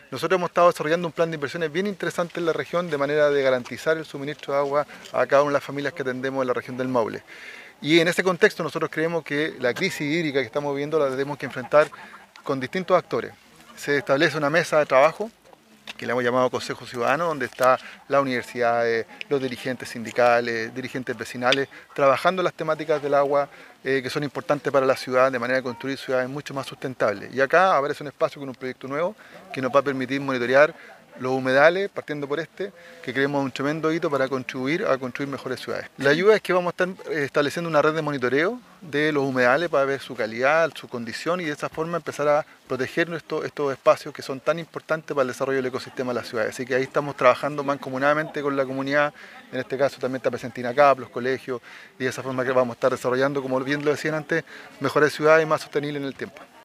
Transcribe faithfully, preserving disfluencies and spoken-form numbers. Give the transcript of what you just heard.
Nosotros hemos estado desarrollando un plan de inversiones bien interesante en la región de manera de garantizar el suministro de agua a cada una de las familias que atendemos en la región del Maule. Y en ese contexto nosotros creemos que la crisis hídrica que estamos viviendo la tenemos que enfrentar con distintos actores. Se establece una mesa de trabajo que le hemos llamado Consejo Ciudadano, donde están las universidades, los dirigentes sindicales, dirigentes vecinales, trabajando las temáticas del agua eh, que son importantes para la ciudad, de manera de construir ciudades mucho más sustentables. Y acá aparece un espacio con un proyecto nuevo que nos va a permitir monitorear los humedales, partiendo por este, que creemos un tremendo hito para contribuir a construir mejores ciudades. La ayuda es que vamos a estar estableciendo una red de monitoreo de los humedales para ver su calidad, su condición y de esa forma empezar a proteger estos, estos espacios que son tan importantes para el desarrollo del ecosistema de las ciudades. Así que ahí estamos trabajando mancomunadamente con la comunidad, en este caso también está presente INACAP, los colegios, y de esa forma que vamos a estar desarrollando, como bien lo decían antes, mejores ciudades y más sostenibles en el tiempo.